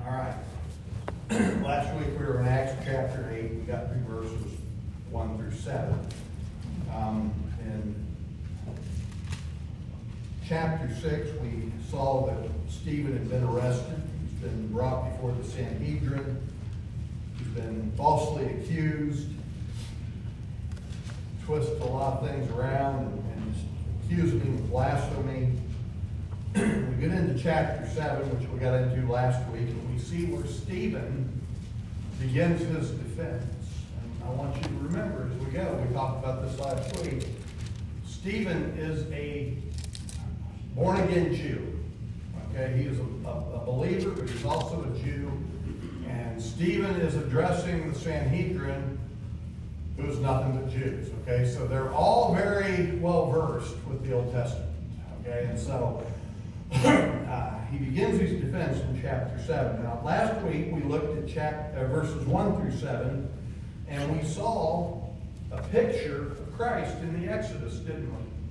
All right. Last week we were in Acts chapter 8. We got through verses 1 through 7. In chapter 6, we saw that Stephen had been arrested. He's been brought before the Sanhedrin. He's been falsely accused. Twisted a lot of things around and accused him of blasphemy. We get into chapter 7, which we got into last week, and we see where Stephen begins his defense. And I want you to remember as we go, we talked about this last week, Stephen is a born-again Jew. Okay, he is a believer, but he's also a Jew. And Stephen is addressing the Sanhedrin, who is nothing but Jews. Okay, so they're all very well versed with the Old Testament. Okay, and so he begins his defense in chapter 7. Now, last week we looked at verses 1 through 7, and we saw a picture of Christ in the Exodus, didn't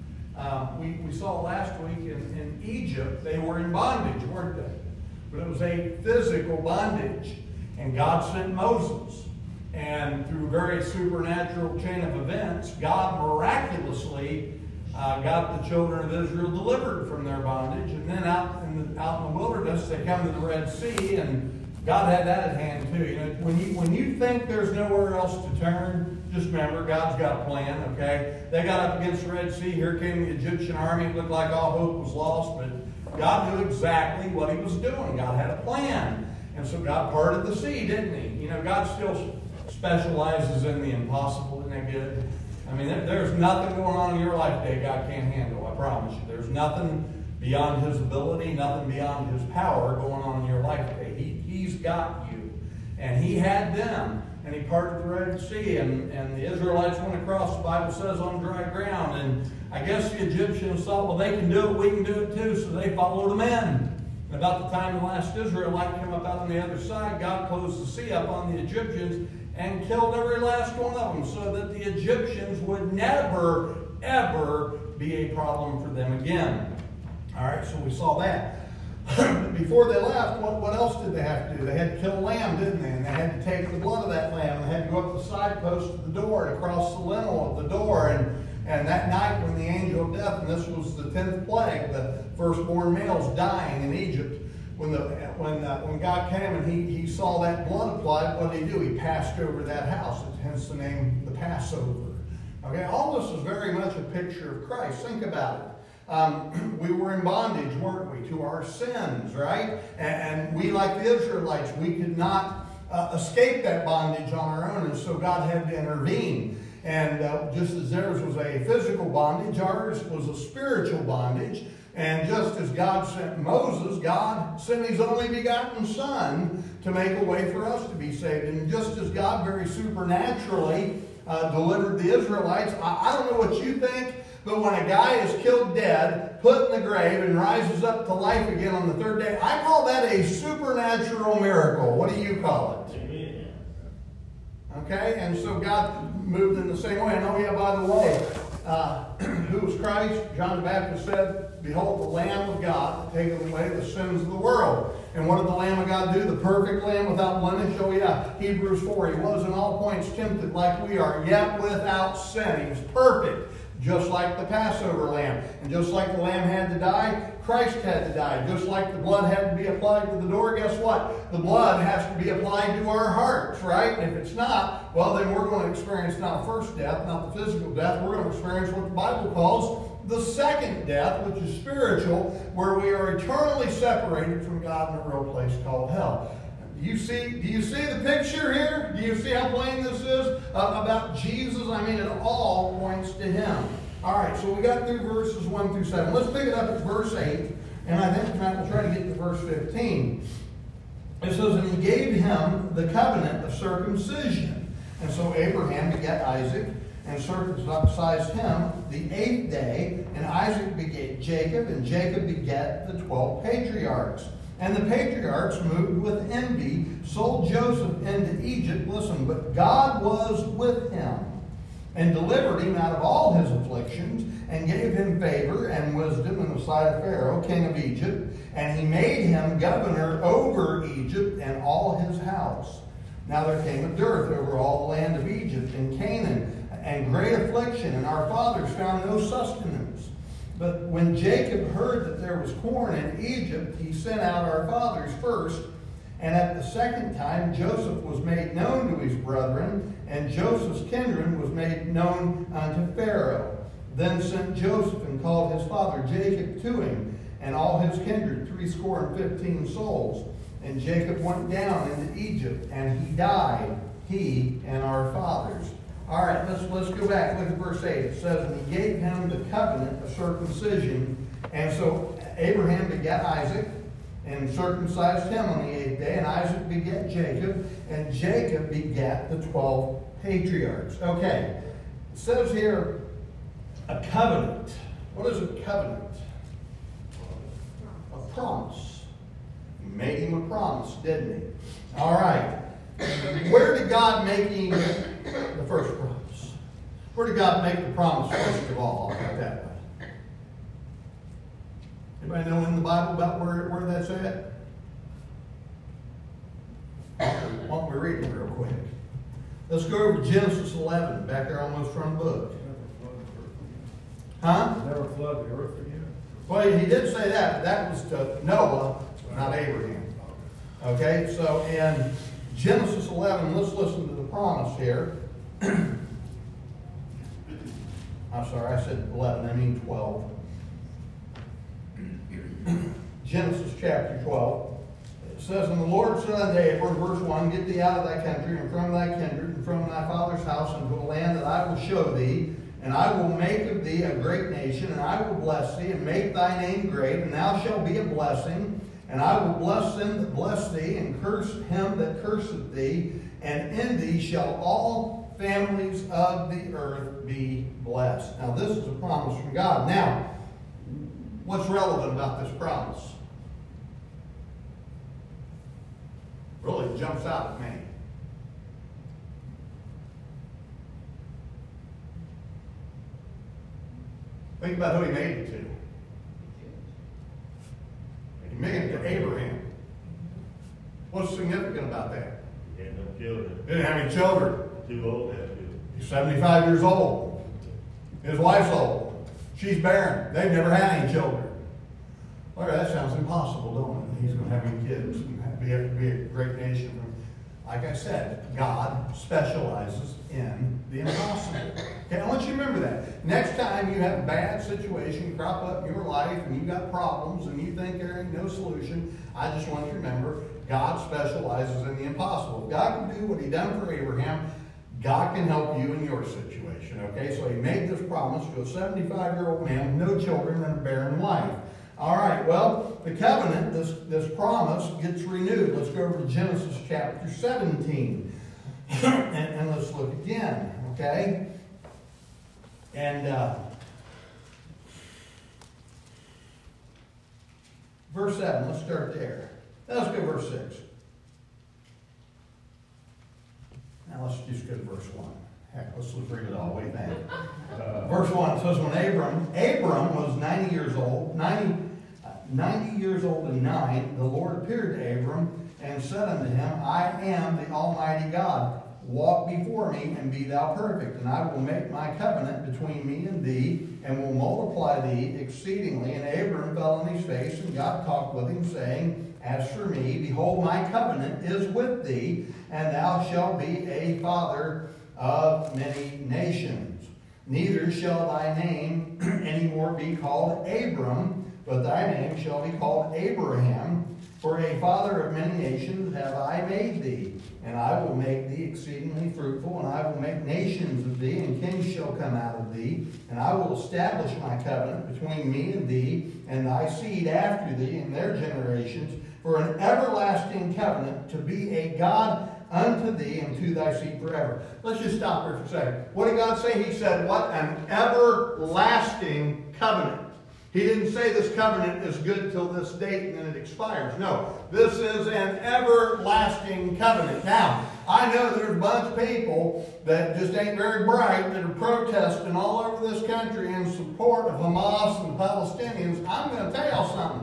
we? We saw last week in Egypt, they were in bondage, weren't they? But it was a physical bondage. And God sent Moses. And through a very supernatural chain of events, God miraculously got the children of Israel delivered from their bondage. And then out in the wilderness, they come to the Red Sea, and God had that at hand too. You know, when you think there's nowhere else to turn, just remember, God's got a plan, okay? They got up against the Red Sea. Here came the Egyptian army. It looked like all hope was lost, but God knew exactly what he was doing. God had a plan. And so God parted the sea, didn't he? You know, God still specializes in the impossible. Isn't that good? I mean, there's nothing going on in your life today God can't handle, I promise you. There's nothing beyond his ability, nothing beyond his power going on in your life today. He's got you. And he had them. And he parted the Red Sea. And the Israelites went across, the Bible says, on dry ground. And I guess the Egyptians thought, well, they can do it, we can do it too. So they followed them in. And about the time the last Israelite came up out on the other side, God closed the sea up on the Egyptians and killed every last one of them, so that the Egyptians would never, ever be a problem for them again. All right, so we saw that. Before they left, what else did they have to do? They had to kill a lamb, didn't they? And they had to take the blood of that lamb. They had to go up the side post of the door and across the lintel of the door. And that night when the angel of death, and this was the 10th plague, the firstborn males dying in Egypt, when God came and he saw that blood applied, what did he do? He passed over that house. Hence the name, the Passover. Okay, all this is very much a picture of Christ. Think about it. We were in bondage, weren't we, to our sins, right? And we, like the Israelites, we could not escape that bondage on our own, and so God had to intervene. And just as theirs was a physical bondage, ours was a spiritual bondage. And just as God sent Moses, God sent his only begotten Son to make a way for us to be saved. And just as God very supernaturally delivered the Israelites, I don't know what you think, but when a guy is killed dead, put in the grave, and rises up to life again on the third day, I call that a supernatural miracle. What do you call it? Okay, and so God moved in the same way. And oh yeah, by the way, who was Christ? John the Baptist said, "Behold, the Lamb of God that taketh away the sins of the world." And what did the Lamb of God do? The perfect Lamb without blemish. Oh yeah, Hebrews 4. He was in all points tempted like we are, yet without sin. He was perfect, just like the Passover lamb. And just like the lamb had to die, Christ had to die. Just like the blood had to be applied to the door, guess what? The blood has to be applied to our hearts, right? And if it's not, well, then we're going to experience not a first death, not the physical death. We're going to experience what the Bible calls the second death, which is spiritual, where we are eternally separated from God in a real place called hell. Do you see the picture here? Do you see how plain this is about Jesus? I mean, it all points to him. All right, so we got through verses 1 through 7. Let's pick it up at verse 8, and I think we'll try to get to verse 15. It says, "And he gave him the covenant of circumcision. And so Abraham begat Isaac, and circumcised him the 8th day, and Isaac begat Jacob, and Jacob begat the 12 patriarchs. And the patriarchs, moved with envy, sold Joseph into Egypt." Listen, "but God was with him, and delivered him out of all his afflictions, and gave him favor and wisdom in the sight of Pharaoh, king of Egypt. And he made him governor over Egypt and house. Now there came a dearth over all the land of Egypt and Canaan, and great affliction, and our fathers found no sustenance. But when Jacob heard that there was corn in Egypt, he sent out our fathers first. And at the second time Joseph was made known to his brethren, and Joseph's kindred was made known unto Pharaoh. Then sent Joseph and called his father Jacob to him, and all his kindred, threescore and 15 souls. And Jacob went down into Egypt, and he died, he and our fathers. All right, let's go back. Look at verse 8. It says, and he gave him the covenant of circumcision. And so Abraham begat Isaac, and circumcised him on the 8th day, and Isaac begat Jacob, and Jacob begat the 12 patriarchs. Okay, it says here, a covenant. What is a covenant? A promise. He made him a promise, didn't he? All right. Where did God make him the first promise? Where did God make the promise first of all? I'll put it that way. Anybody know in the Bible about where that's at? Why don't we read it real quick? Let's go over to Genesis 11, back there almost front book. Huh? Never flood the earth again. Well, he did say that, but that was to Noah, not Abraham. Okay, so in Genesis 11, let's listen to the promise here. I'm sorry, I said 11, I mean 12. Genesis chapter 12. It says, and the Lord said unto Abram, verse 1, get thee out of thy country, and from thy kindred, and from thy father's house, into a land that I will show thee, and I will make of thee a great nation, and I will bless thee, and make thy name great, and thou shalt be a blessing. And I will bless them that bless thee, and curse him that curseth thee, and in thee shall all families of the earth be blessed. Now this is a promise from God. Now, what's relevant about this promise? Really jumps out at me. Think about who he made it to. He made it to Abraham. What's significant about that? He had no children. He didn't have any children. Too old to have children. He's 75 years old. His wife's old. She's barren. They've never had any children. Well, that sounds impossible, don't it? He's going to have any kids and be a great nation. Like I said, God specializes in the impossible. Okay, I want you to remember that. Next time you have a bad situation crop up in your life and you've got problems and you think there ain't no solution, I just want you to remember God specializes in the impossible. If God can do what he done for Abraham, God can help you in your situation. Okay, so he made this promise to a 75-year-old man with no children and a barren wife. All right, well, the covenant, this promise gets renewed. Let's go over to Genesis chapter 17. and let's look again, okay? And verse 7, let's start there. Now let's go to verse 6. Now let's just go to verse 1. Heck, let's read it all. What do you think? Verse 1 says, when Abram was 90 years old, 90 years old and 9, the Lord appeared to Abram and said unto him, I am the Almighty God. Walk before me and be thou perfect, and I will make my covenant between me and thee, and will multiply thee exceedingly. And Abram fell on his face, and God talked with him, saying, as for me, behold, my covenant is with thee, and thou shalt be a father of many nations. Neither shall thy name any more be called Abram, but thy name shall be called Abraham, for a father of many nations have I made thee. And I will make thee exceedingly fruitful, and I will make nations of thee, and kings shall come out of thee. And I will establish my covenant between me and thee, and thy seed after thee, and their generations, for an everlasting covenant, to be a God unto thee and to thy seed forever. Let's just stop here for a second. What did God say? He said, what? An everlasting covenant. He didn't say this covenant is good till this date and then it expires. No, this is an everlasting covenant. Now, I know there's a bunch of people that just ain't very bright that are protesting all over this country in support of Hamas and the Palestinians. I'm going to tell y'all something.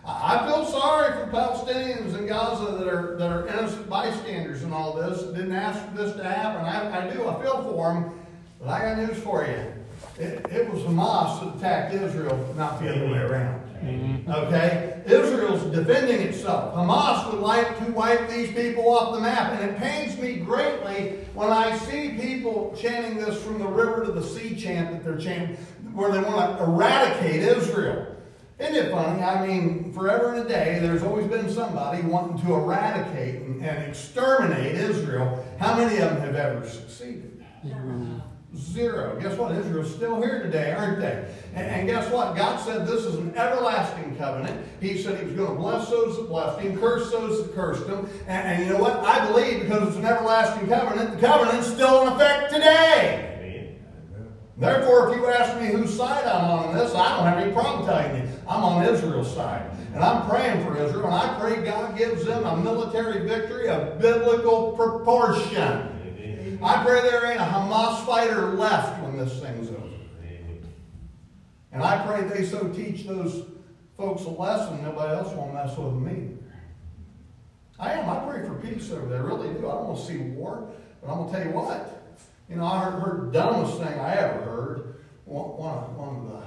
I feel sorry for Palestinians in Gaza that are innocent bystanders in all this, didn't ask for this to happen. I do, I feel for them, but I got news for you. It was Hamas that attacked Israel, not the other way around. Okay? Israel's defending itself. Hamas would like to wipe these people off the map, and it pains me greatly when I see people chanting this from the river to the sea chant that they're chanting, where they want to eradicate Israel. Isn't it funny? I mean, forever and a day, there's always been somebody wanting to eradicate and exterminate Israel. How many of them have ever succeeded? Zero. Guess what? Israel's still here today, aren't they? And guess what? God said this is an everlasting covenant. He said He was going to bless those that blessed Him, curse those that cursed Him. And you know what? I believe because it's an everlasting covenant, the covenant's still in effect today. Therefore, if you ask me whose side I'm on in this, I don't have any problem telling you. I'm on Israel's side. And I'm praying for Israel, and I pray God gives them a military victory of biblical proportion. I pray there ain't a Hamas fighter left when this thing's over. And I pray they so teach those folks a lesson, nobody else won't mess with them either. I pray for peace over there, I really do. I don't want to see war, but I'm going to tell you what. You know, I heard the dumbest thing I ever heard. One of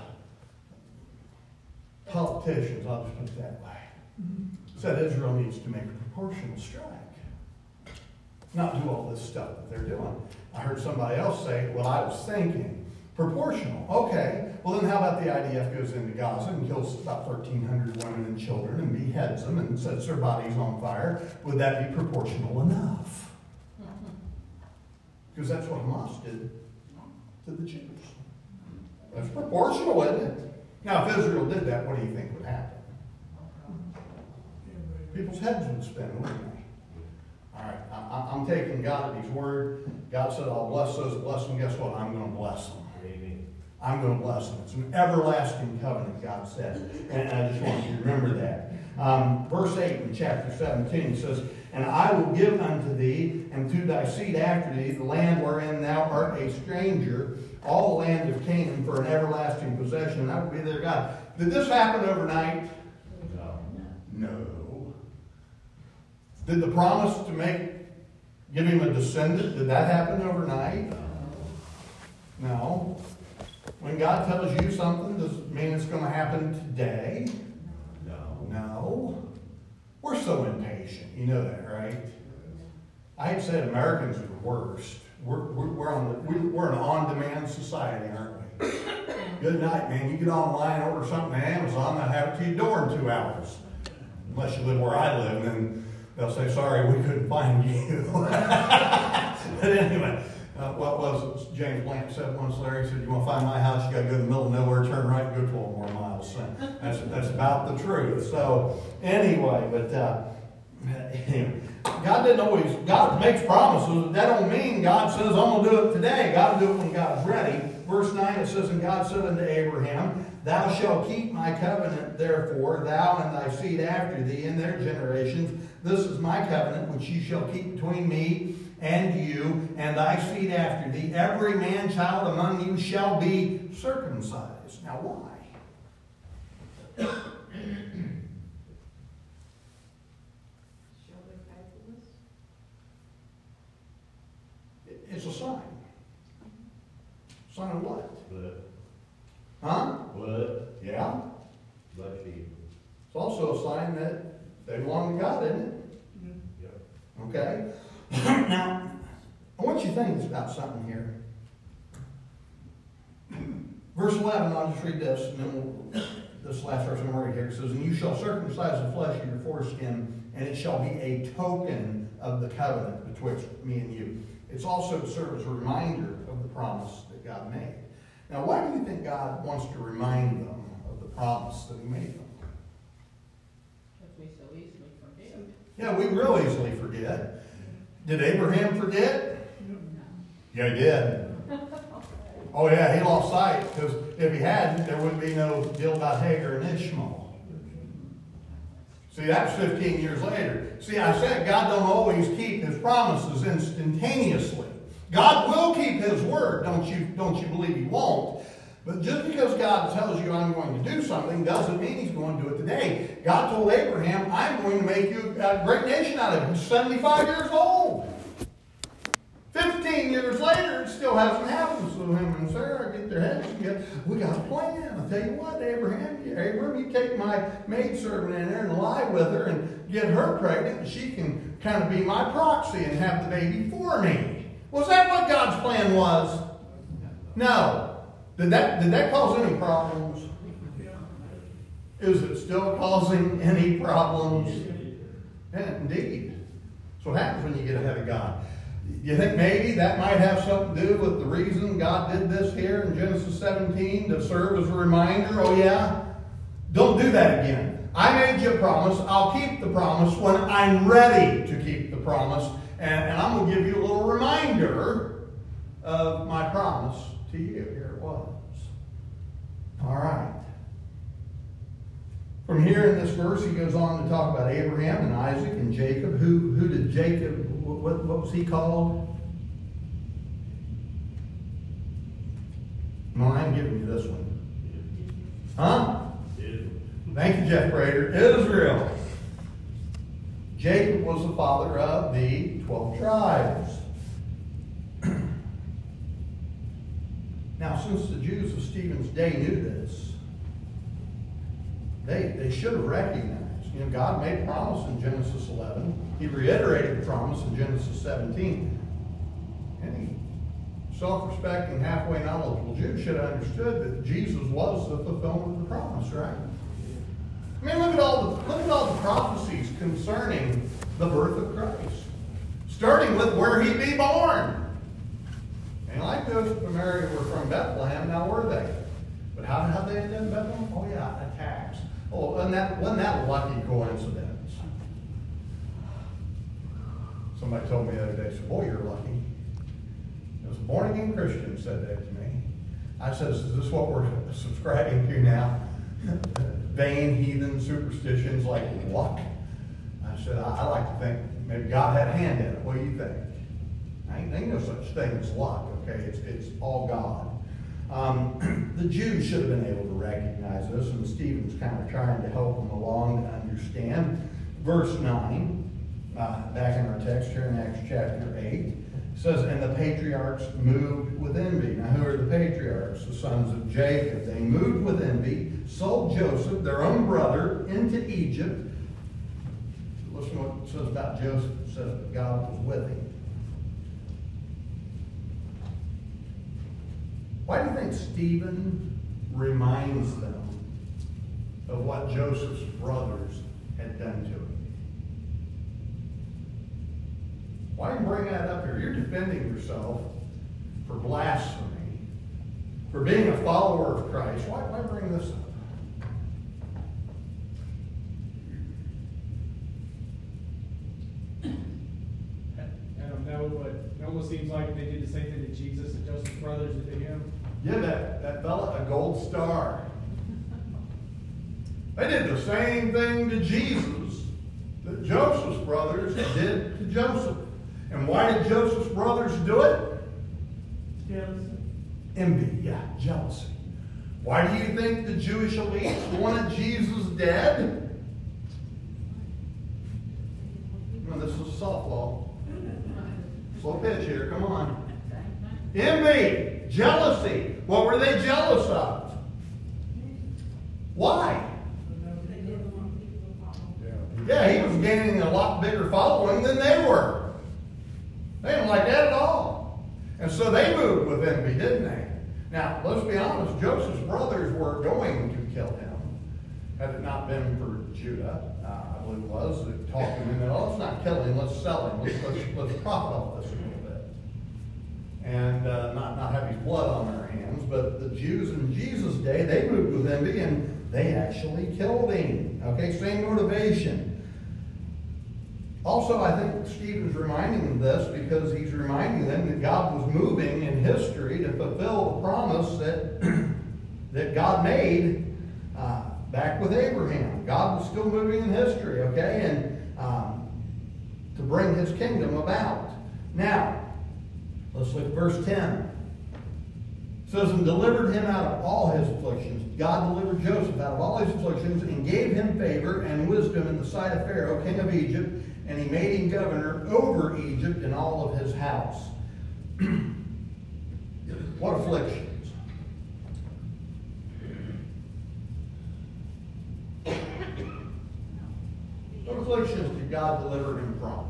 the politicians, I'll just put it that way, said Israel needs to make a proportional strike. Not do all this stuff that they're doing. I heard somebody else say, well, I was thinking, proportional. Okay, well then how about the IDF goes into Gaza and kills about 1,300 women and children and beheads them and sets their bodies on fire? Would that be proportional enough? Because that's what Hamas did to the Jews. That's proportional, isn't it? Now, if Israel did that, what do you think would happen? People's heads would spin, wouldn't they? All right, I'm taking God at His word. God said, I'll bless those that bless them. Guess what? I'm going to bless them. I'm going to bless them. It's an everlasting covenant, God said. And I just want you to remember that. Verse 8 in chapter 17 says, and I will give unto thee and to thy seed after thee the land wherein thou art a stranger, all the land of Canaan for an everlasting possession, and I will be their God. Did this happen overnight? No. Did the promise to give him a descendant, did that happen overnight? No. When God tells you something, does it mean it's going to happen today? No. We're so impatient. You know that, right? I hate to say it, Americans are the worst. We're an on-demand society, aren't we? Good night, man. You get online, order something on Amazon, they'll have it to your door in 2 hours. Unless you live where I live, and then they'll say, sorry, we couldn't find you. But anyway, what was it James Blunt said once, Larry said, you want to find my house, you got to go to the middle of nowhere, turn right, and go 12 more miles. So that's about the truth. So anyway, but God makes promises, but that don't mean God says, I'm going to do it today. God will do it when God's ready. Verse 9, it says, and God said unto Abraham, thou shalt keep my covenant, therefore, thou and thy seed after thee in their generations. This is my covenant, which ye shall keep between me and you, and thy seed after thee. Every man child among you shall be circumcised. Now, why? It's a sign. Sign of what? Blood. Huh? Blood. Yeah. Blood fever. It's also a sign that they belong to God, isn't it? Yep. Okay? Now, I want you to think about something here. Verse 11, I'll just read this, and then this last verse I'm reading here. It says, and you shall circumcise the flesh of your foreskin, and it shall be a token of the covenant betwixt me and you. It's also to serve as a reminder of the promise that God made. Now, why do you think God wants to remind them of the promise that He made them? Because we so easily forget. Yeah, we real easily forget. Did Abraham forget? No. Yeah, he did. Oh, yeah, he lost sight, because if he hadn't, there wouldn't be no deal about Hagar and Ishmael. See, that was 15 years later. See, I said God don't always keep His promises instantaneously. God will keep His word. Don't you believe He won't? But just because God tells you I'm going to do something doesn't mean he's going to do it today. God told Abraham, I'm going to make you a great nation out of you. He's 75 years old. 15 years later, it still hasn't happened. So him and Sarah get their heads together. We got a plan. I'll tell you what, Abraham, you take my maidservant in there and lie with her and get her pregnant, and she can kind of be my proxy and have the baby for me. Was that what God's plan was? No. Did that cause any problems? Is it still causing any problems? Yeah, indeed. That's what happens when you get ahead of God. You think maybe that might have something to do with the reason God did this here in Genesis 17 to serve as a reminder? Oh yeah? Don't do that again. I made you a promise. I'll keep the promise when I'm ready to keep the promise. And I'm going to give you a little reminder of my promise to you. Here it was. All right. From here in this verse, he goes on to talk about Abraham and Isaac and Jacob. Who did Jacob, what was he called? No, I'm giving you this one. Huh? Thank you, Jeff Prater. Israel. Jacob was the father of the 12 tribes. Now, since the Jews of Stephen's day knew this, they should have recognized. You know, God made a promise in Genesis 11. He reiterated the promise in Genesis 17. Any self-respecting, halfway knowledgeable Jew should have understood that Jesus was the fulfillment of the promise, right? I mean, look at all the prophecies concerning the birth of Christ, starting with where he'd be born. And like Joseph and Mary were from Bethlehem, now were they? But how did they end up in Bethlehem? Oh yeah, a tax. Oh, wasn't that a lucky coincidence? Somebody told me the other day, said, boy, you're lucky. It was a born-again Christian said that to me. I said, is this what we're subscribing to now? Vain, heathen superstitions like luck? I said, I like to think maybe God had a hand in it. What do you think? Ain't no such thing as luck, okay? It's all God. The Jews should have been able to recognize this, and Stephen's kind of trying to help them along to understand. Verse 9, back in our text here in Acts chapter 8, says, and the patriarchs moved with envy. Now, who are the patriarchs? The sons of Jacob. They moved with envy, sold Joseph, their own brother, into Egypt. Listen to what it says about Joseph. It says that God was with him. Why do you think Stephen reminds them of what Joseph's brothers had done to him? Why do you bring that up here? You're defending yourself for blasphemy, for being a follower of Christ. Why bring this up? It almost seems like they did the same thing to Jesus and Joseph's brothers did to him. Give that fella a gold star. They did the same thing to Jesus that Joseph's brothers did to Joseph. And why did Joseph's brothers do it? Jealousy. envy, yeah, jealousy. Why do you think the Jewish elites wanted Jesus dead? Well, this is softball. Slow pitch here, come on. Envy, jealousy. What were they jealous of? Why? Yeah, he was gaining a lot bigger following than they were. They didn't like that at all. And so they moved with envy, didn't they? Now, let's be honest, Joseph's brothers were going to kill him. Had it not been for Judah, I believe it was, that talked him into, oh, let's not kill him, let's sell him. Let's profit off this a little bit. And not have his blood on their hands. But the Jews in Jesus' day, they moved with envy and they actually killed him. Okay, same motivation. Also, I think Stephen's reminding them this because he's reminding them that God was moving in history to fulfill the promise that God made back with Abraham. God was still moving in history, okay, and to bring his kingdom about. Now, let's look at verse 10. says, and delivered him out of all his afflictions. God delivered Joseph out of all his afflictions and gave him favor and wisdom in the sight of Pharaoh, king of Egypt, and he made him governor over Egypt and all of his house. What afflictions? What afflictions did God deliver him from?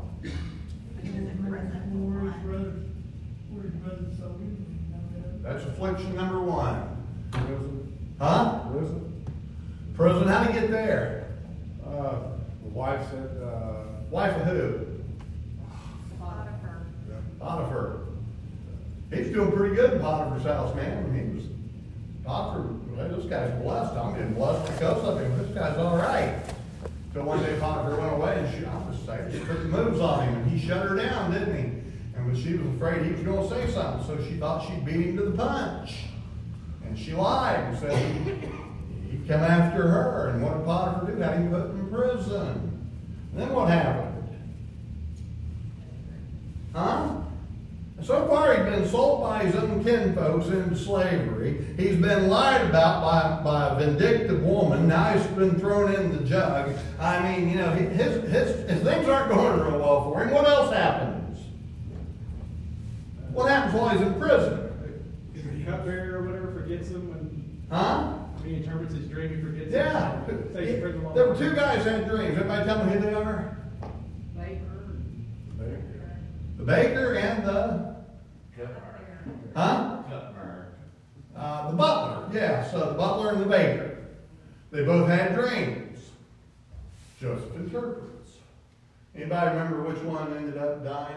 That's affliction number one. Huh? Prison. How'd he get there? The wife said, Wife of who? Potiphar. Potiphar. He's doing pretty good in Potiphar's house, man. He was Potiphar. Well, this guy's blessed. I'm getting blessed because of him. This guy's all right. So one day Potiphar went away and she took the moves on him, and he shut her down, didn't he? And she was afraid he was going to say something, so she thought she'd beat him to the punch. And she lied and said he'd come after her. And what did Potiphar do? Had him put in prison. And then what happened? Huh? So far he'd been sold by his own kinfolks into slavery. He's been lied about by a vindictive woman. Now he's been thrown in the jug. I mean, you know, his things aren't going real well for him. What else happens? What happens while he's in prison? the cupbearer or whatever forgets him when Huh? he interprets his dream, he forgets Yeah. him. Takes him prison There were two guys who had dreams. Everybody tell me who they are? Baker. The baker and the... Huh? The butler. Yeah, so the butler and the baker. They both had dreams. Joseph interprets. Anybody remember which one ended up dying?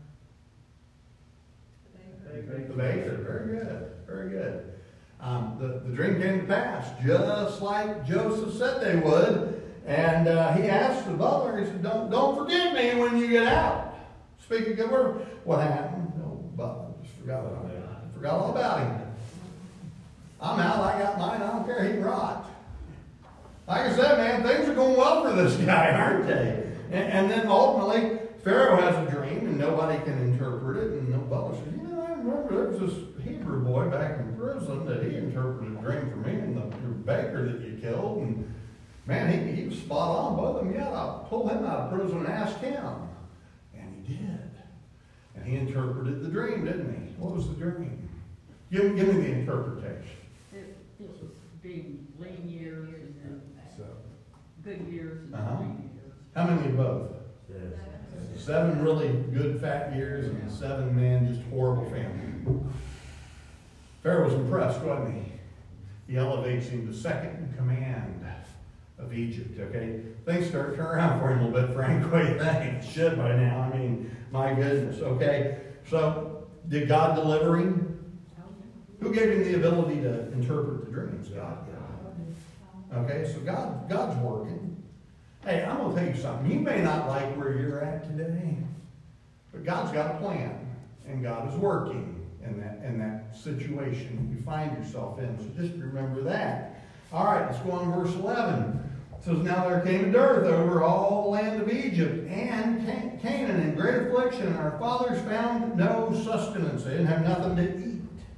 The baker. Very good. Very good. The dream came to pass, just like Joseph said they would. And he asked the butler, he said, don't forget me when you get out. Speak a good word. What happened? No, butler just forgot about him. Forgot all about him. I'm out, I got mine, I don't care, he can rot. Like I said, man, things are going well for this guy, aren't they? And then ultimately, Pharaoh has a dream and nobody can interpret it. And the butler says, you know, I remember there was this Hebrew boy back in prison that he interpreted a dream for me, and the baker that you killed. And man, he was spot on. Both of them, yeah, I'll pull him out of prison and ask him. And he did. And he interpreted the dream, didn't he? What was the dream? Give me the interpretation. It was being lean years and then good years and Uh-huh. lean years. How many of both? 7 really good fat years and 7 men just horrible family. Pharaoh was impressed, wasn't he? He elevates him to second in command of Egypt, okay? Things start to turn around for him a little bit, Frank. What do you think? It should by now. I mean, my goodness, okay? So, did God deliver him? Who gave him the ability to interpret the dreams? God did. Okay, so God's working. Hey, I'm going to tell you something. You may not like where you're at today, but God's got a plan, and God is working in that situation you find yourself in. So just remember that. All right, let's go on to verse 11. It says, now there came a dearth over all the land of Egypt and Canaan in great affliction, and our fathers found no sustenance. They didn't have nothing to eat.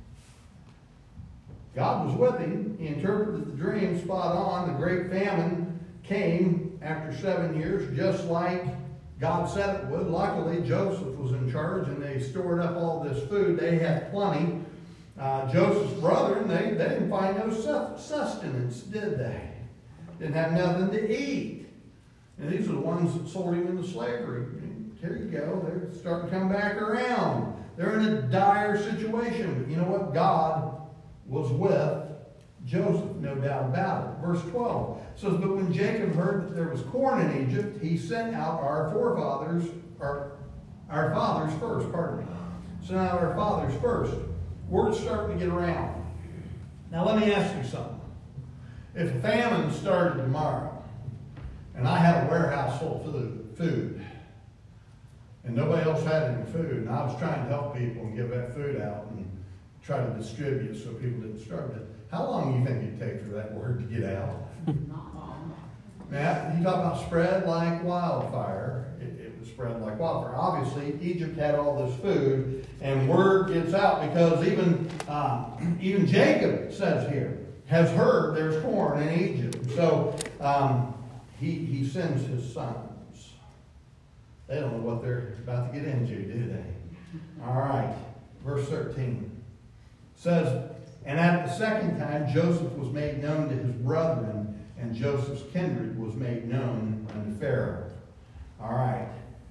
God was with him. He interpreted the dream spot on. The great famine came after 7 years, just like God said it would. Luckily, Joseph was in charge, and they stored up all this food. They had plenty. Joseph's brethren, they didn't find no sustenance, did they? Didn't have nothing to eat. And these are the ones that sold him into slavery. Here you go. They're starting to come back around. They're in a dire situation. But you know what? God was with Joseph, no doubt about it. Verse 12 says, but when Jacob heard that there was corn in Egypt, he sent out our fathers first, pardon me. Sent out our fathers first. Word's starting to get around. Now let me ask you something. If a famine started tomorrow, and I had a warehouse full of food, and nobody else had any food, and I was trying to help people and give that food out and try to distribute so people didn't starve it, how long do you think it'd take for that word to get out? Not long. Now, you talk about spread like wildfire. It spread like wildfire. Obviously, Egypt had all this food, and word gets out because even Jacob says here, has heard there's corn in Egypt. So he sends his sons. They don't know what they're about to get into, do they? All right, verse 13 says, and at the second time Joseph was made known to his brethren, and Joseph's kindred was made known unto Pharaoh. All right.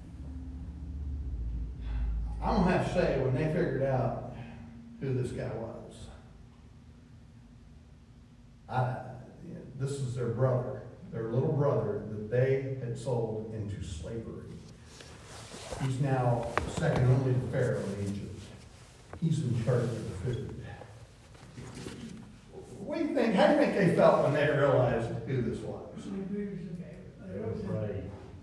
I'm going to have to say, when they figured out who this guy was, this is their brother, their little brother that they had sold into slavery. He's now second only to Pharaoh in Egypt. He's in charge of the food. What do you think? How do you think they felt when they realized who this was? Right.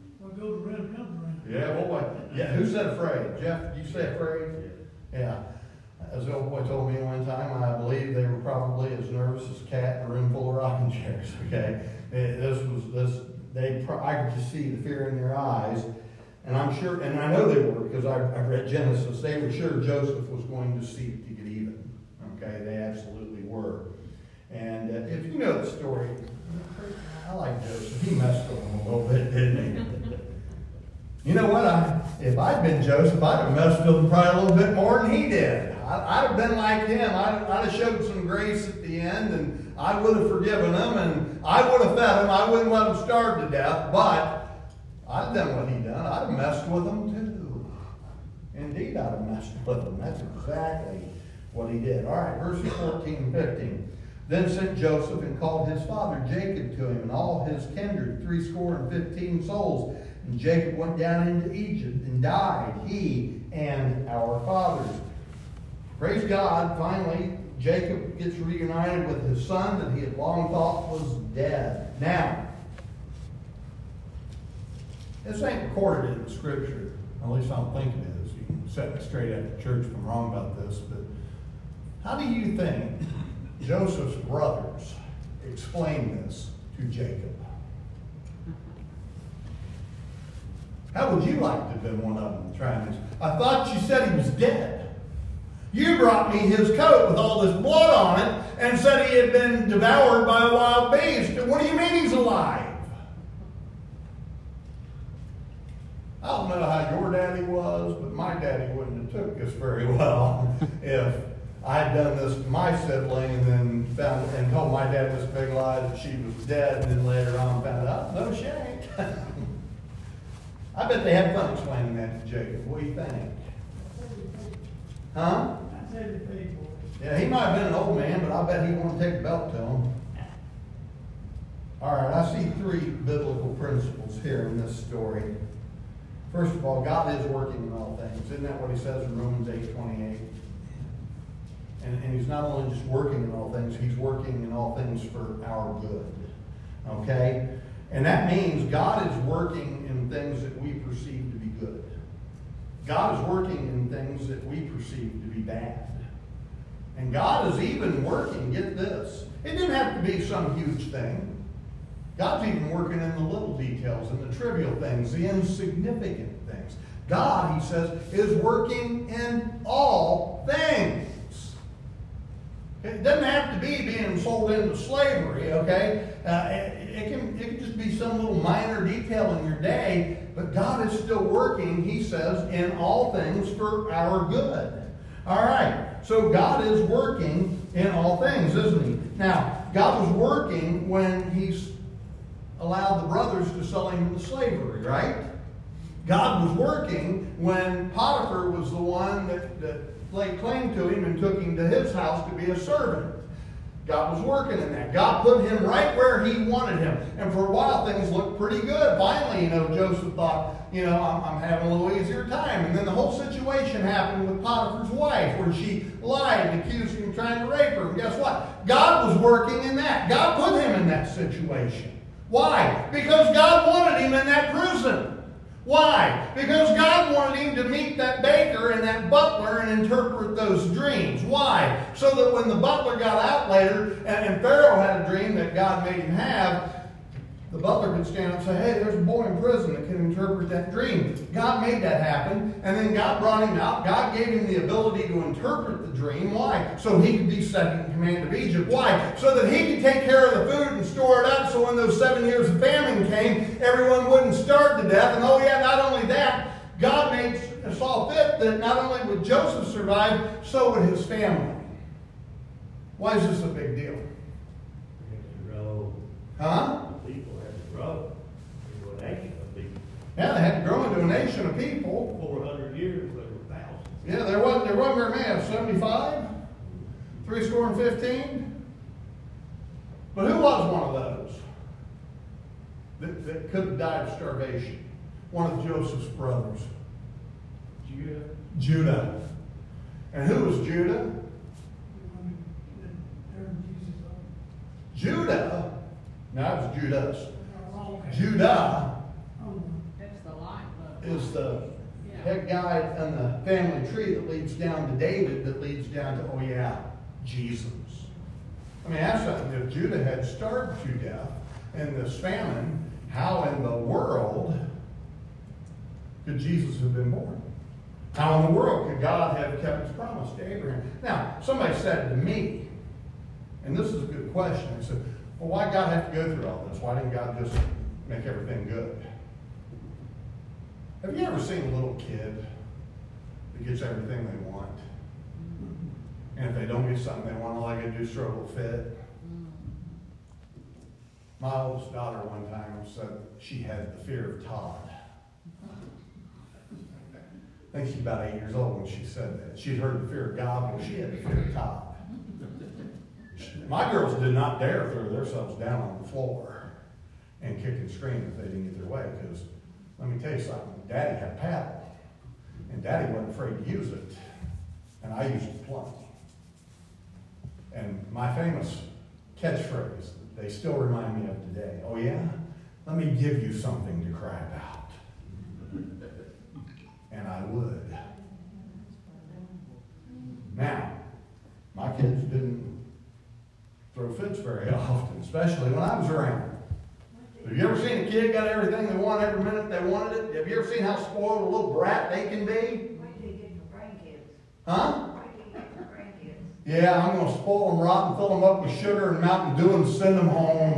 Yeah, what? Yeah, who said afraid? Jeff, did you say afraid? Yeah. As the old boy told me one time, I believe they were probably as nervous as a cat in a room full of rocking chairs. Okay, I could just see the fear in their eyes, and I'm sure, and I know they were because I read Genesis. They were sure Joseph was going to seek to get even. Okay, they absolutely were. And if you know the story, I like Joseph. He messed with them a little bit, didn't he? You know what? If I'd been Joseph, I'd have messed with him probably a little bit more than he did. I'd have been like him. I'd have showed some grace at the end, and I would have forgiven him, and I would have fed him. I wouldn't let him starve to death, but I'd have done what he done. I'd have messed with him too. Indeed, I'd have messed with him. That's exactly what he did. All right, verses 14 and 15. Then sent Joseph and called his father Jacob to him, and all his kindred, 75 souls. And Jacob went down into Egypt and died, he and our fathers. Praise God, finally, Jacob gets reunited with his son that he had long thought was dead. Now, this ain't recorded in the scripture. At least I don't think it is. You can set me straight after church if I'm wrong about this. But how do you think Joseph's brothers explained this to Jacob? How would you like to have been one of them trying this? I thought you said he was dead. You brought me his coat with all this blood on it and said he had been devoured by a wild beast. What do you mean he's alive? I don't know how your daddy was, but my daddy wouldn't have took this very well if I had done this to my sibling and then found and told my dad this big lie that she was dead, and then later on found out, no, she ain't. I bet they had fun explaining that to Jacob. What do you think? Huh? Yeah, he might have been an old man, but I bet he wanted to take a belt to him. All right, I see three biblical principles here in this story. First of all, God is working in all things. Isn't that what he says in Romans 8:28? And he's not only just working in all things, he's working in all things for our good. Okay? And that means God is working in things that we perceive to be good. God is working in things that we perceive to be bad. And God is even working, get this, it didn't have to be some huge thing. God's even working in the little details and the trivial things, the insignificant things. God, he says, is working in all things. It doesn't have to be being sold into slavery, okay? It can just be some little minor detail in your day, but God is still working, he says, in all things for our good. All right, so God is working in all things, isn't he? Now, God was working when he's allowed the brothers to sell him into slavery, right? God was working when Potiphar was the one that laid claim to him and took him to his house to be a servant. God was working in that. God put him right where he wanted him. And for a while, things looked pretty good. Finally, Joseph thought, I'm having a little easier time. And then the whole situation happened with Potiphar's wife, where she lied and accused him of trying to rape her. And guess what? God was working in that. God put him in that situation. Why? Because God wanted him in that prison. Why? Because God wanted him to meet that baker and that butler and interpret those dreams. Why? So that when the butler got out later and Pharaoh had a dream that God made him have, the butler could stand up and say, hey, there's a boy in prison that can interpret that dream. God made that happen, and then God brought him out. God gave him the ability to interpret the dream. Why? So he could be second in command of Egypt. Why? So that he could take care of the food and store it up, so when those 7 years of famine came, everyone wouldn't starve to death. And oh yeah, not only that, God saw fit that not only would Joseph survive, so would his family. Why is this a big deal? Huh? People had to grow into a nation of people. Yeah, they had to grow into a nation of people. 400 years, there were thousands. Yeah, there wasn't very many. 75? 15? But who was one of those that could have died of starvation? One of Joseph's brothers. Judah. And who was Judah? Judah. No, it was Judas. Judah That's the line. is the head guy on the family tree that leads down to David, that leads down to, oh yeah, Jesus. I mean, ask something. If Judah had starved to death in this famine, how in the world could Jesus have been born? How in the world could God have kept his promise to Abraham? Now, somebody said to me, and this is a good question, they said, well, why God have to go through all this? Why didn't God just make everything good? Have you ever seen a little kid that gets everything they want? And if they don't get something they want, all they can do is throw a little fit? My oldest daughter one time said she had the fear of Todd. I think she's about 8 years old when she said that. She'd heard the fear of God, but she had the fear of Todd. My girls did not dare throw themselves down on the floor and kick and scream if they didn't get their way, because let me tell you something, Daddy had a paddle, and Daddy wasn't afraid to use it, and I used it plenty. And my famous catchphrase, they still remind me of today, oh yeah? Let me give you something to cry about. And I would. Now, my kids didn't throw fits very often, especially when I was around. Have you ever seen a kid got everything they want every minute they wanted it? Have you ever seen how spoiled a little brat they can be? Wait till you get your grandkids. Huh? Wait till you get your grandkids. Yeah, I'm going to spoil them rotten, fill them up with sugar and Mountain Dew and send them home.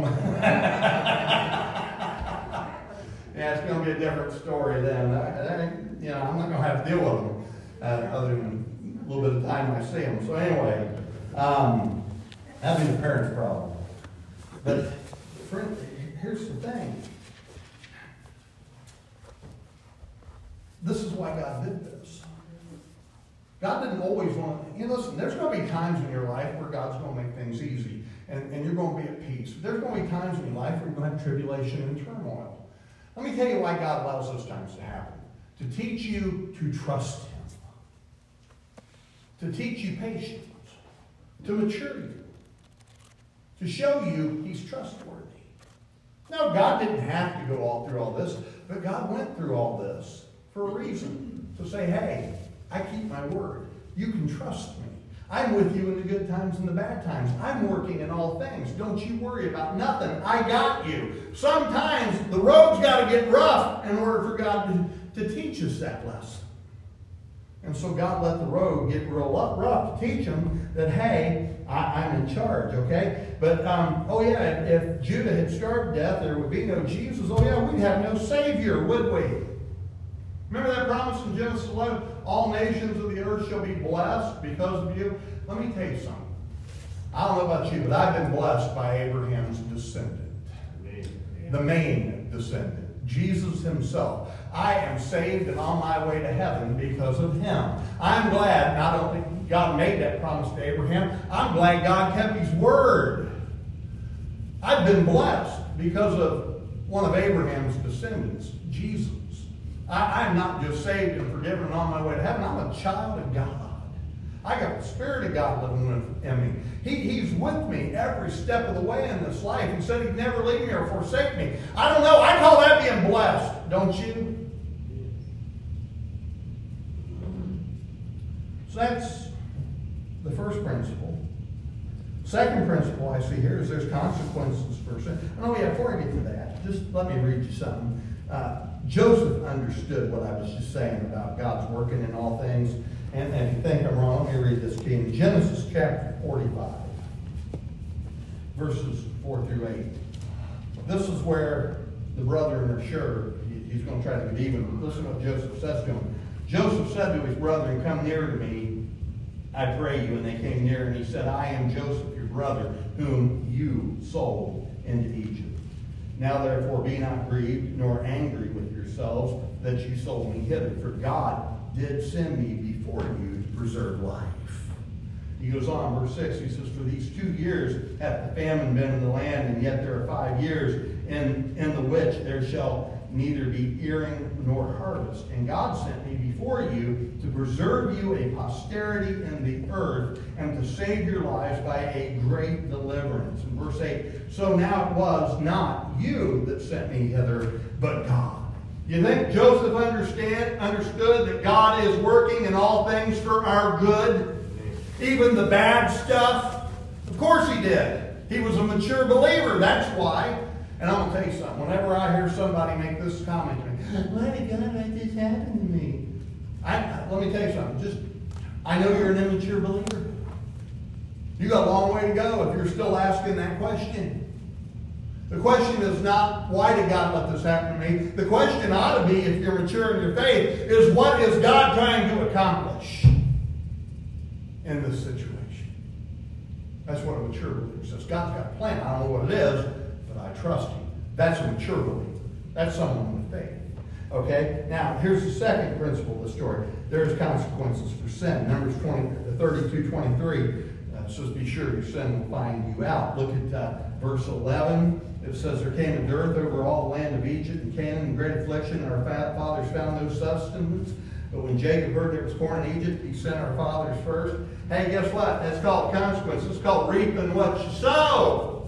Yeah, it's going to be a different story then. I'm not going to have to deal with them other than a little bit of time I see them. So anyway, that'd be the parents' problem. But friend, here's the thing. This is why God did this. God didn't always want to, listen, there's going to be times in your life where God's going to make things easy and you're going to be at peace. There's going to be times in your life where you're going to have tribulation and turmoil. Let me tell you why God allows those times to happen. To teach you to trust Him. To teach you patience. To mature you. To show you He's trustworthy. No, God didn't have to go through all this, but God went through all this for a reason. To say, hey, I keep my word. You can trust me. I'm with you in the good times and the bad times. I'm working in all things. Don't you worry about nothing. I got you. Sometimes the road's got to get rough in order for God to teach us that lesson. And so God let the road get real rough to teach them that, hey, I'm in charge, okay? But, if Judah had starved to death, there would be no Jesus. Oh, yeah, we'd have no Savior, would we? Remember that promise in Genesis 11? All nations of the earth shall be blessed because of you. Let me tell you something. I don't know about you, but I've been blessed by Abraham's descendant. The main descendant. Jesus himself. I am saved and on my way to heaven because of him. I'm glad not only God made that promise to Abraham, I'm glad God kept his word. I've been blessed because of one of Abraham's descendants, Jesus. I'm not just saved and forgiven and on my way to heaven. I'm a child of God. I got the Spirit of God living in me. He's with me every step of the way in this life. He said He'd never leave me or forsake me. I don't know. I call that being blessed. Don't you? So that's the first principle. Second principle I see here is there's consequences for sin. Oh yeah, before I get to that, just let me read you something. Joseph understood what I was just saying about God's working in all things. And if you think I'm wrong, let me read this to you. In Genesis chapter 45, verses 4 through 8. This is where the brethren are sure he's going to try to get even. Listen to what Joseph says to him. Joseph said to his brethren, "Come near to me, I pray you." And they came near, and he said, "I am Joseph, your brother, whom you sold into Egypt. Now therefore be not grieved, nor angry with yourselves that you sold me hither. For God did send me before you to preserve life." He goes on, verse 6, he says, "For these 2 years hath the famine been in the land, and yet there are 5 years in the which there shall neither be earing nor harvest. And God sent me before you to preserve you a posterity in the earth, and to save your lives by a great deliverance." In verse 8, "So now it was not you that sent me hither, but God." You think Joseph understood that God is working in all things for our good? Even the bad stuff? Of course he did. He was a mature believer, that's why. And I'm going to tell you something. Whenever I hear somebody make this comment to me, "Why did God let this happen to me?" Let me tell you something. I know you're an immature believer. You got a long way to go if you're still asking that question. The question is not, why did God let this happen to me? The question ought to be, if you're mature in your faith, is what is God trying to accomplish in this situation? That's what a mature believer says. God's got a plan. I don't know what it is, but I trust Him. That's a mature believer. That's someone with faith. Okay? Now, here's the second principle of the story. There's consequences for sin. Numbers 32:23 says, "Be sure your sin will find you out." Look at verse 11. It says, "There came a dearth over all the land of Egypt and Canaan, and great affliction, and our fathers found no sustenance. But when Jacob heard there was corn in Egypt, he sent our fathers first." Hey, guess what? That's called consequences. It's called reaping what you sow.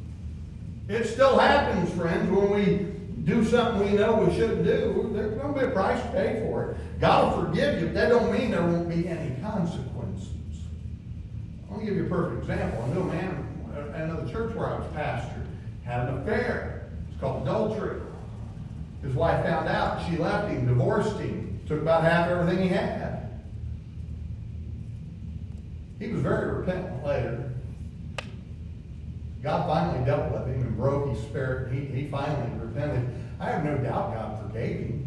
It still happens, friends, when we do something we know we shouldn't do. There's going to be a price to pay for it. God will forgive you, but that don't mean there won't be any consequences. I'll give you a perfect example. I knew a man at another church where I was pastor had an affair. It's called adultery. His wife found out. She left him, divorced him, took about half everything he had. He was very repentant later. God finally dealt with him and broke his spirit. He finally repented. I have no doubt God forgave him.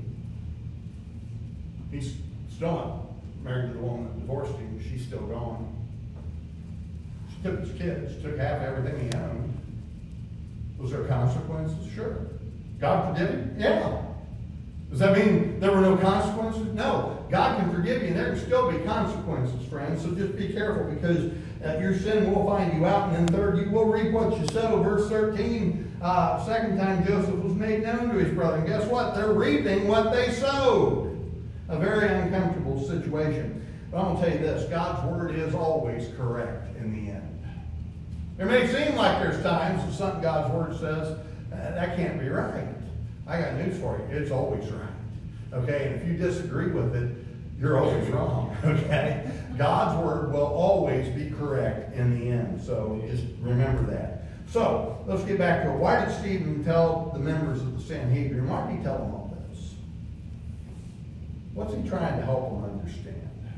He's still not married to the woman that divorced him. She's still gone. She took his kids, took half everything he owned. Was there consequences? Sure. God forgive him? Yeah. Does that mean there were no consequences? No. God can forgive you, and there can still be consequences, friends. So just be careful, because your sin will find you out. And then third, you will reap what you sow. Verse 13, second time Joseph was made known to his brother. And guess what? They're reaping what they sowed. A very uncomfortable situation. But I'm going to tell you this. God's word is always correct in the end. It may seem like there's times that something God's word says, that can't be right. I got news for you. It's always right. Okay? And if you disagree with it, you're always wrong. Okay? God's word will always be correct in the end. So just remember that. So, let's get back to it. Why did Stephen tell the members of the Sanhedrin? Why did he tell them all this? What's he trying to help them understand?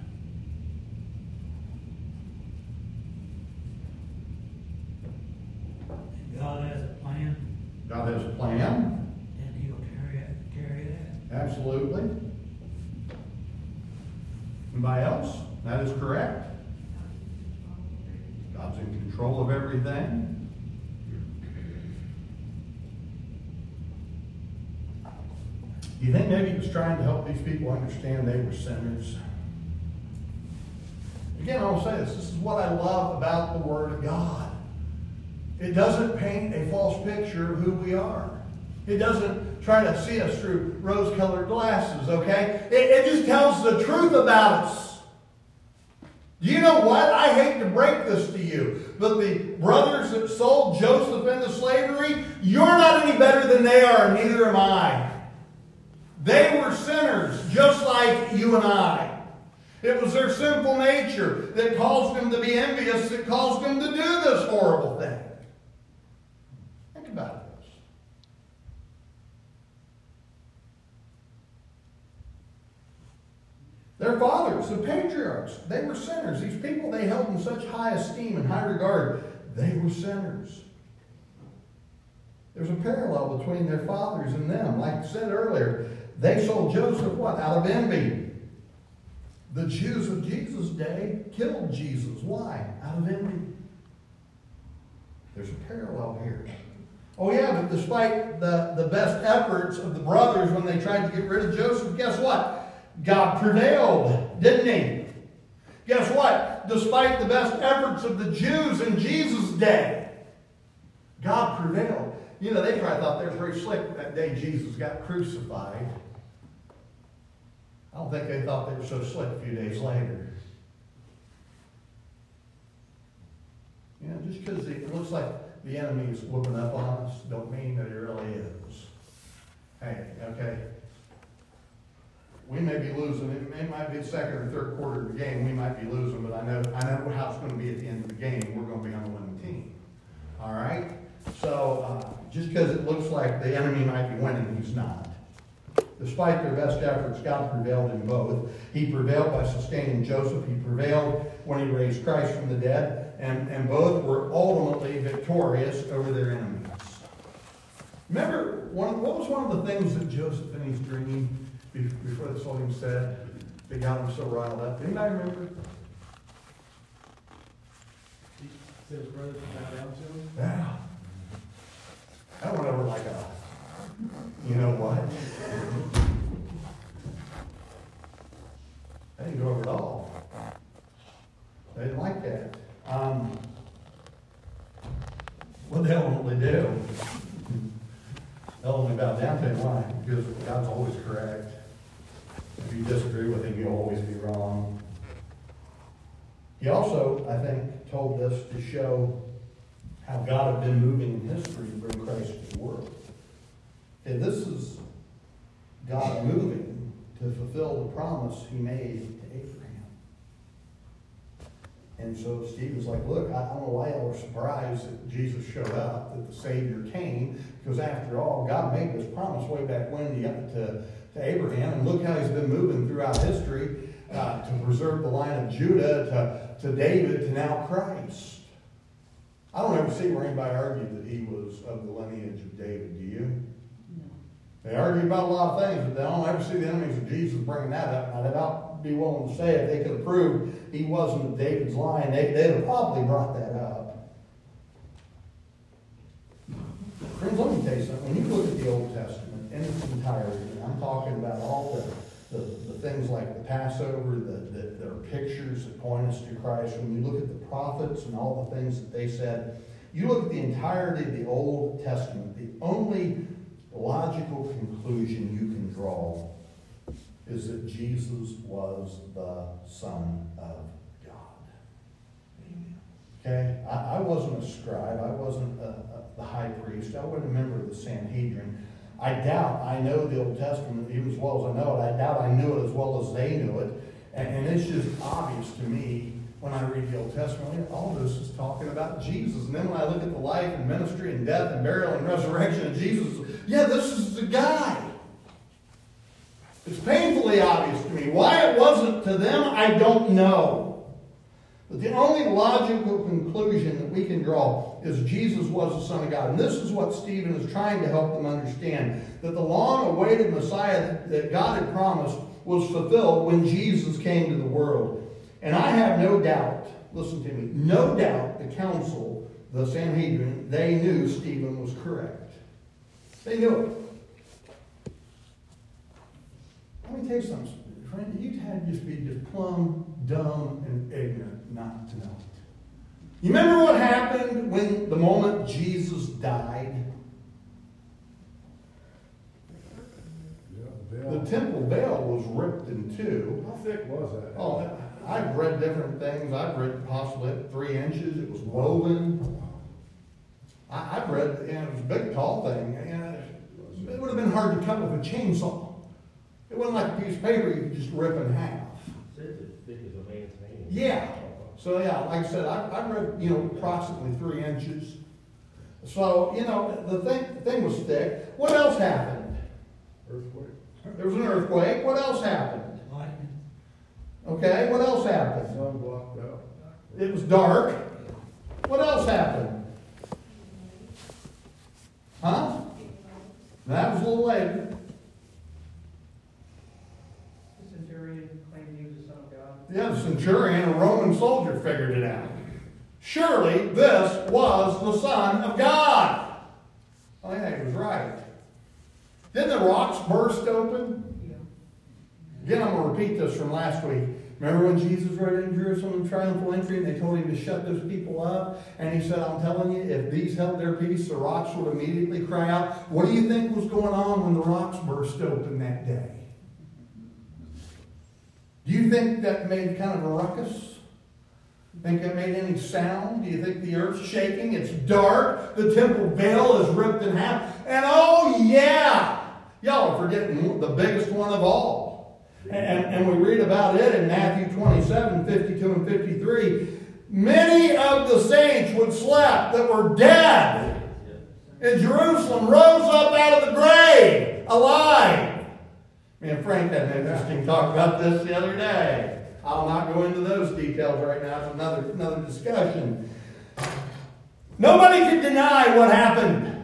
God has a plan, God has a plan. and He'll carry it out. Absolutely. Anybody else? That is correct. God's in control of everything. Do you think maybe he was trying to help these people understand they were sinners? Again, I will say this. This is what I love about the Word of God. It doesn't paint a false picture of who we are. It doesn't try to see us through rose-colored glasses, okay? It just tells the truth about us. Do you know what? I hate to break this to you, but the brothers that sold Joseph into slavery, you're not any better than they are, and neither am I. They were sinners, just like you and I. It was their sinful nature that caused them to be envious, that caused them to do this horrible thing. Think about this. Their fathers, the patriarchs, they were sinners. These people they held in such high esteem and high regard, they were sinners. There's a parallel between their fathers and them. Like I said earlier, they sold Joseph what? Out of envy. The Jews of Jesus' day killed Jesus. Why? Out of envy. There's a parallel here. Oh yeah, but despite the best efforts of the brothers when they tried to get rid of Joseph, guess what? God prevailed, didn't he? Guess what? Despite the best efforts of the Jews in Jesus' day, God prevailed. You know, they probably thought they were very slick that day Jesus got crucified. I don't think they thought they were so slick a few days later. You know, just because it looks like the enemy is whooping up on us, don't mean that it really is. Hey, okay? We may be losing. It might be the second or third quarter of the game. We might be losing, but I know how it's going to be at the end of the game. We're going to be on the winning team. All right? So, just because it looks like the enemy might be winning, he's not. Despite their best efforts, God prevailed in both. He prevailed by sustaining Joseph. He prevailed when he raised Christ from the dead. And both were ultimately victorious over their enemies. Remember, what was one of the things that Joseph in his dream, before this whole thing said, that got him so riled up? Anybody remember? He said his brothers bow down to him. Yeah. I went over like a, you know what? I didn't go over at all. They didn't like that. What they ultimately do, they'll only bow down to him. Why? Because God's always correct. If you disagree with him, you'll always be wrong. He also, I think, told this to show how God had been moving in history to bring Christ to the world. Okay, this is God moving to fulfill the promise he made to Abraham. And so Stephen's like, look, I don't know why y'all were surprised that Jesus showed up, that the Savior came, because after all, God made this promise way back when he got to Abraham, and look how he's been moving throughout history to preserve the line of Judah, to David, to now Christ. I don't ever see where anybody argued that he was of the lineage of David, do you? No. They argue about a lot of things, but they don't ever see the enemies of Jesus bringing that up. I'd about be willing to say if they could have proved he wasn't of David's line, they'd have probably brought that up. Friends, let me tell you something. When you look at the Old Testament in its entirety, and I'm talking about all the things like the Passover, that are pictures that point us to Christ. When you look at the prophets and all the things that they said, you look at the entirety of the Old Testament, the only logical conclusion you can draw is that Jesus was the Son of God. Okay? I wasn't a scribe. I wasn't the high priest. I wasn't a member of the Sanhedrin. I doubt I know the Old Testament even as well as I know it. I doubt I knew it as well as they knew it. And it's just obvious to me when I read the Old Testament, all this is talking about Jesus. And then when I look at the life and ministry and death and burial and resurrection of Jesus, yeah, this is the guy. It's painfully obvious to me. Why it wasn't to them, I don't know. But the only logical conclusion that we can draw is Jesus was the Son of God. And this is what Stephen is trying to help them understand. That the long-awaited Messiah that God had promised was fulfilled when Jesus came to the world. And I have no doubt, listen to me, no doubt the council, the Sanhedrin, they knew Stephen was correct. They knew it. Let me tell you something, friend. You had to just be just plumb dumb and ignorant not to know it. You remember what happened when the moment Jesus died? The temple veil was ripped in two. How thick was that? Oh, I've read different things. I've read possibly 3 inches. It was woven. I've read, it was a big, tall thing. And it would have been hard to cut with a chainsaw. It wasn't like a piece of paper you could just rip in half. Says as thick as a man's hand. Yeah. So yeah, like I said, I've read, approximately 3 inches. So, the thing was thick. What else happened? Earthquake. There was an earthquake. What else happened? Lightning. Okay, what else happened? Sun blocked out. It was dark. What else happened? Huh? That was a little later. The centurion claimed he was the Son of God. Yeah, the centurion, a Roman soldier, figured it out. Surely this was the Son of God. Oh yeah, he was right. Didn't the rocks burst open? Yeah. Again, I'm going to repeat this from last week. Remember when Jesus rode in Jerusalem in triumphal entry and they told him to shut those people up? And he said, I'm telling you, if these held their peace, the rocks would immediately cry out. What do you think was going on when the rocks burst open that day? Do you think that made kind of a ruckus? Think that made any sound? Do you think the earth's shaking? It's dark. The temple veil is ripped in half. And oh yeah, y'all are forgetting the biggest one of all. And we read about it in Matthew 27, 52 and 53. Many of the saints which slept that were dead in Jerusalem rose up out of the grave alive. Me and Frank had an interesting talk about this the other day. I'll not go into those details right now. It's another discussion. Nobody can deny what happened.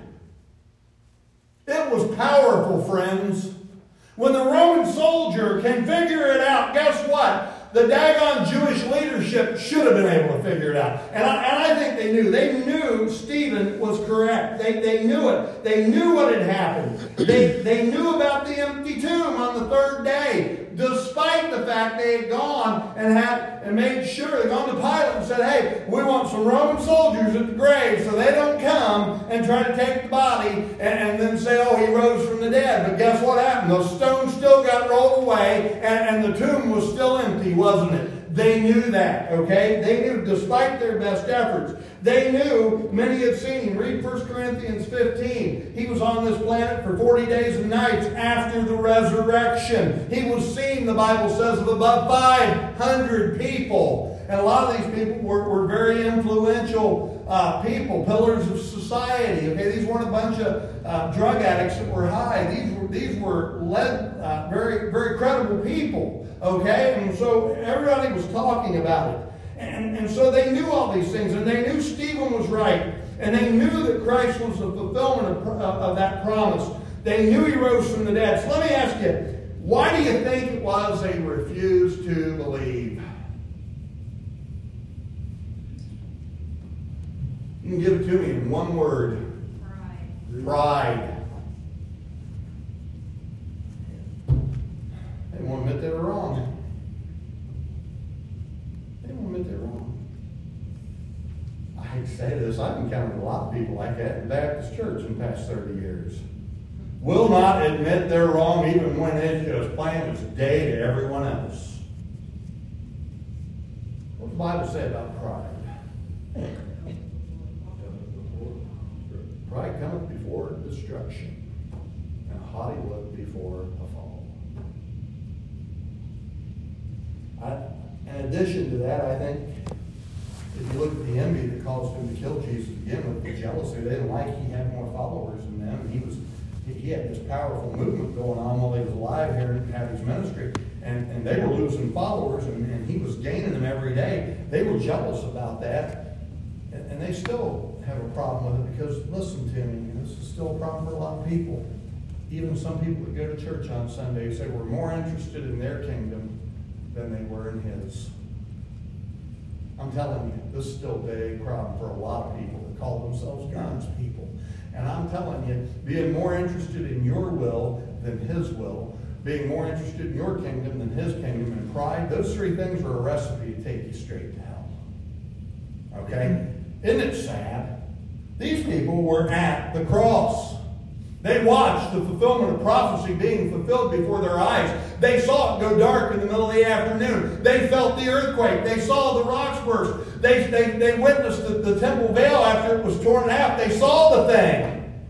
It was powerful, friends. When the Roman soldier can figure it out, guess what? The daggone Jewish leadership should have been able to figure it out. And I think they knew. They knew Stephen was correct. They knew it. They knew what had happened. They knew about the empty tomb on the third day. Despite the fact they had gone and made sure, they'd gone to Pilate and said, hey, we want some Roman soldiers at the grave so they don't come and try to take the body and then say, oh, he rose from the dead. But guess what happened? Those stones still got rolled away and the tomb was still empty, wasn't it? They knew that, okay? They knew, despite their best efforts, they knew many had seen him. Read 1 Corinthians 15. He was on this planet for 40 days and nights after the resurrection. He was seen, the Bible says, of above 500 people. And a lot of these people were very influential people, pillars of society. Okay, these weren't a bunch of drug addicts that were high. These were very, very credible people. Okay, and so everybody was talking about it. And so they knew all these things, and they knew Stephen was right, and they knew that Christ was the fulfillment of that promise. They knew he rose from the dead. So let me ask you, why do you think it was they refused to believe? You can give it to me in one word. Pride. They won't admit they were wrong. They won't admit they're wrong. I hate to say this, I've encountered a lot of people like that in the Baptist church in the past 30 years. Will not admit they're wrong even when it's just plain as day to everyone else. What does the Bible say about pride? Pride cometh before destruction, and haughty look before a fall. In addition to that, I think if you look at the envy that caused him to kill Jesus again with the jealousy, they didn't like he had more followers than them. He had this powerful movement going on while he was alive here and had his ministry, and they were losing followers, and he was gaining them every day. They were jealous about that, and they still have a problem with it because, listen to me, this is still a problem for a lot of people. Even some people that go to church on Sunday say we're more interested in their kingdom than they were in his. I'm telling you, this is still a big problem for a lot of people that call themselves God's people. And I'm telling you, being more interested in your will than his will, being more interested in your kingdom than his kingdom, and pride, those three things are a recipe to take you straight to hell. Okay? Isn't it sad? These people were at the cross. They watched the fulfillment of prophecy being fulfilled before their eyes. They saw it go dark in the middle of the afternoon. They felt the earthquake. They saw the rocks burst. They witnessed the temple veil after it was torn in half. They saw the thing.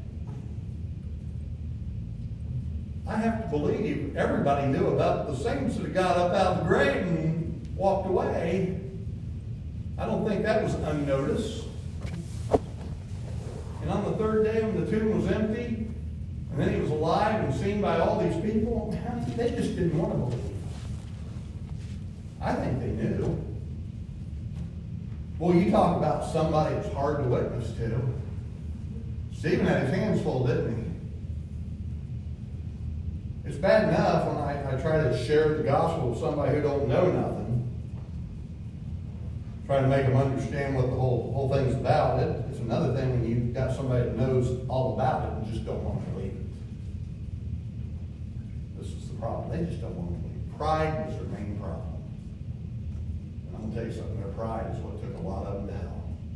I have to believe everybody knew about the saints that got up out of the grave and walked away. I don't think that was unnoticed. And on the third day when the tomb was empty, and then he was alive and seen by all these people, they just didn't want to believe. I think they knew. Well, you talk about somebody that's hard to witness to. Stephen had his hands full, didn't he? It's bad enough when I try to share the gospel with somebody who don't know nothing, trying to make them understand what the whole thing's about. It's another thing when you've got somebody that knows all about it and just don't want to believe it. This is the problem. They just don't want to believe it. Pride was their main problem. And I'm going to tell you something, their pride is what took a lot of them down.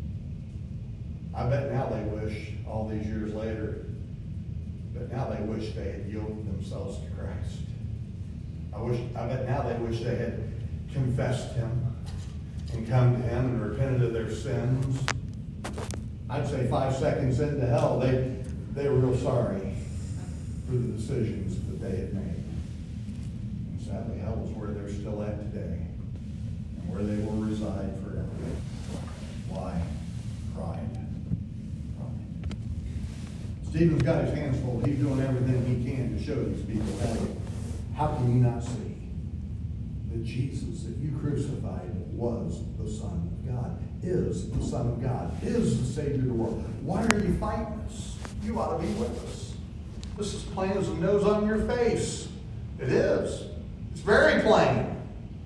I bet now they wish, all these years later, but now they wish they had yielded themselves to Christ. I bet now they wish they had confessed Him and come to Him and repented of their sins. I'd say 5 seconds into hell, they were real sorry for the decisions that they had made. And sadly, hell is where they're still at today, and where they will reside forever. Why? Pride. Stephen's got his hands full. He's doing everything he can to show these people, hey, how can you not see that Jesus that you crucified was the Son of God, is the Son of God, is the Savior of the world? Why are you fighting us? You ought to be with us. This is plain as the nose on your face. It is. It's very plain.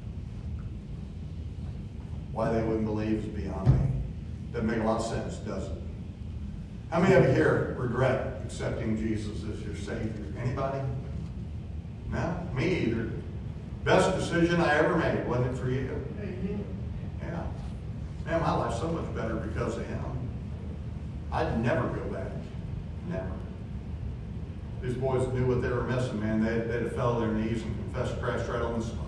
Why they wouldn't believe is beyond me. Doesn't make a lot of sense, does it? How many of you here regret accepting Jesus as your Savior? Anybody? No? Me either. Best decision I ever made, wasn't it for you? Yeah. Man, my life's so much better because of Him. I'd never go back. Never. These boys knew what they were missing, man. They'd have fell to their knees and confessed Christ right on the spot.